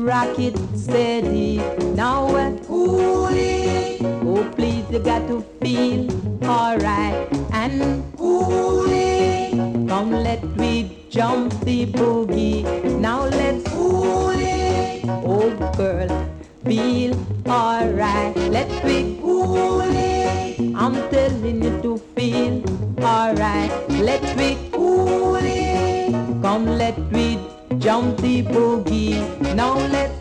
rock it steady. Now what? Coolie. Oh, please, you got to feel alright and coolie. Come, let we jump the boogie. Now let's coolie. Oh, girl, feel alright. Let we coolie. I'm telling you to feel alright. Let we coolie. Come, let we jump the boogie. Now let's